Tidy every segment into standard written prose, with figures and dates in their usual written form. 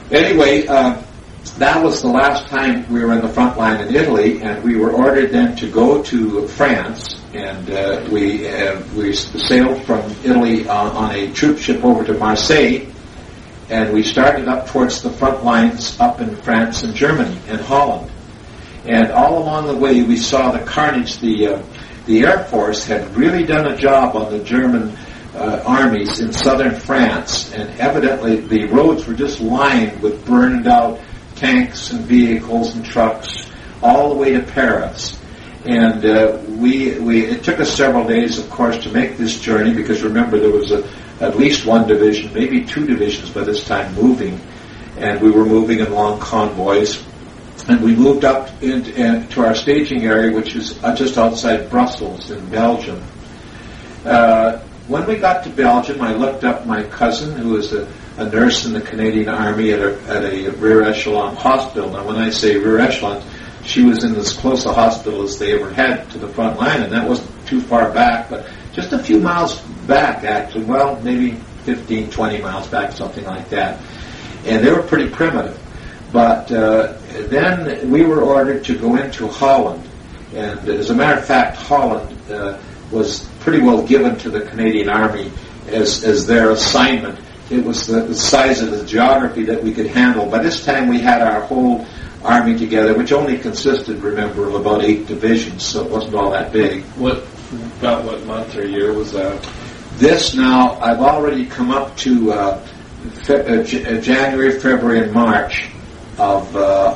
Anyway, that was the last time we were in the front line in Italy, and we were ordered then to go to France, and we sailed from Italy on a troop ship over to Marseille, and we started up towards the front lines up in France and Germany and Holland. And all along the way we saw the carnage. The Air Force had really done a job on the German armies in southern France, and evidently the roads were just lined with burned out tanks and vehicles and trucks all the way to Paris. And it took us several days, of course, to make this journey, because remember there was at least one division, maybe two divisions by this time moving, and we were moving in long convoys. And we moved up to our staging area, which is just outside Brussels in Belgium. When we got to Belgium, I looked up my cousin, who was a nurse in the Canadian Army at a rear echelon hospital. Now, when I say rear echelon, she was in as close a hospital as they ever had to the front line, and that wasn't too far back, but just a few miles back, actually. Well, maybe 15, 20 miles back, something like that. And they were pretty primitive. But then we were ordered to go into Holland. And as a matter of fact, Holland was pretty well given to the Canadian Army as their assignment. It was the size of the geography that we could handle. By this time we had our whole army together, which only consisted, remember, of about 8 divisions, so it wasn't all that big. About what month or year was that? This now, I've already come up to January, February, and March of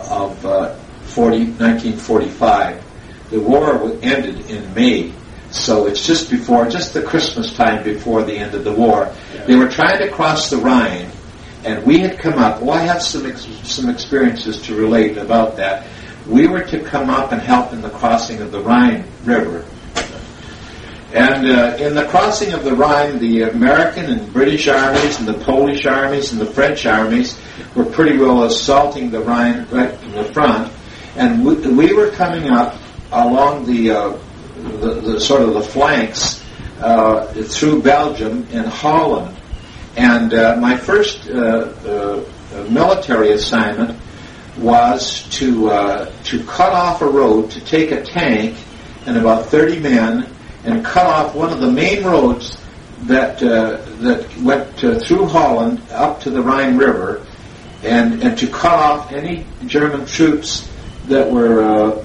1945. The war ended in May, so it's just the Christmas time before the end of the war. Yeah. They were trying to cross the Rhine, and we had come up. Well, I have some experiences to relate about that. We were to come up and help in the crossing of the Rhine River. And in the crossing of the Rhine, the American and British armies and the Polish armies and the French armies were pretty well assaulting the Rhine right from the front. And we were coming up along the sort of the flanks through Belgium and Holland. And my first military assignment was to cut off a road, to take a tank and about 30 men and cut off one of the main roads that went through Holland up to the Rhine River, and to cut off any German troops that were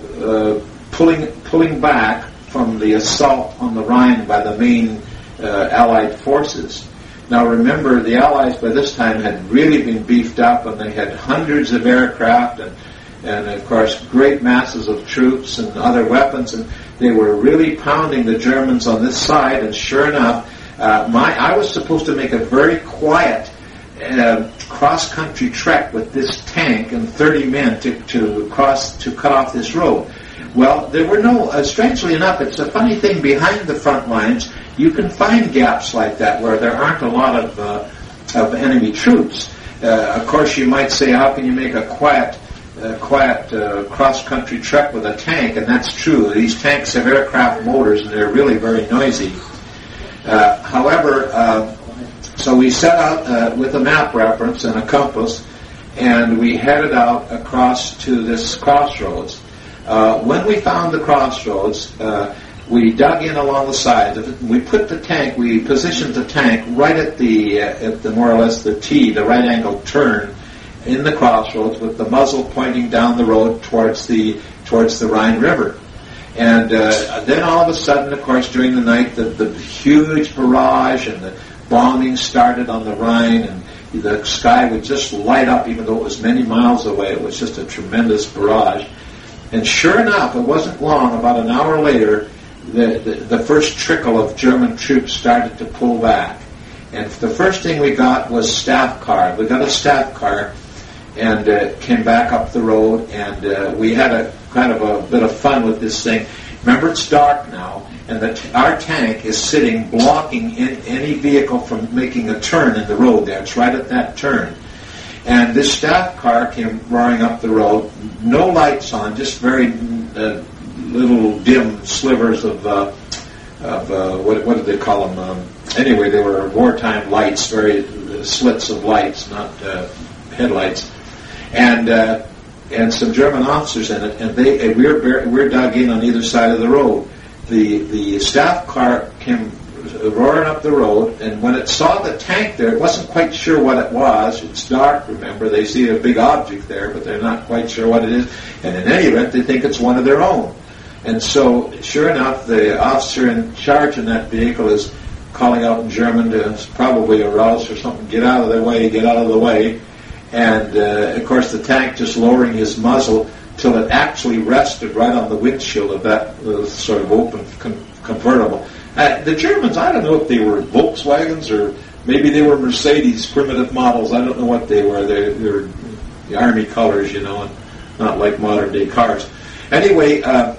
pulling back from the assault on the Rhine by the main Allied forces. Now remember, the Allies by this time had really been beefed up, and they had hundreds of aircraft and of course great masses of troops and other weapons, and they were really pounding the Germans on this side. And sure enough, I was supposed to make a very quiet cross-country trek with this tank and 30 men to cut off this road. Well, there were no, strangely enough, it's a funny thing, behind the front lines, you can find gaps like that where there aren't a lot of enemy troops. Of course, you might say, how can you make a quiet cross-country trek with a tank? And that's true. These tanks have aircraft motors, and they're really very noisy. However, so we set out with a map reference and a compass, and we headed out across to this crossroads. When we found the crossroads, we dug in along the side. We positioned the tank right at the more or less the T, the right angle turn in the crossroads, with the muzzle pointing down the road towards the Rhine River. And then all of a sudden, of course, during the night, the huge barrage and the bombing started on the Rhine, and the sky would just light up, even though it was many miles away. It was just a tremendous barrage. And sure enough, it wasn't long, about an hour later, the first trickle of German troops started to pull back. And the first thing we got was staff car. We got a staff car and came back up the road, and we had a kind of a bit of fun with this thing. Remember, it's dark now, and our tank is sitting blocking any vehicle from making a turn in the road there. It's right at that turn. And this staff car came roaring up the road, no lights on, just very little dim slivers of what did they call them? Anyway, they were wartime lights, very slits of lights, not headlights, and some German officers in it, and we're dug in on either side of the road. The staff car came roaring up the road, and when it saw the tank there, it wasn't quite sure what it was. It's dark, remember. They see a big object there, but they're not quite sure what it is. And in any event, they think it's one of their own. And so, sure enough, the officer in charge in that vehicle is calling out in German to probably arouse or something, get out of the way, get out of the way. And, of course, the tank just lowering his muzzle till it actually rested right on the windshield of that sort of open convertible. The Germans, I don't know if they were Volkswagens or maybe they were Mercedes primitive models. I don't know what they were. They were the Army colors, and not like modern day cars. Anyway,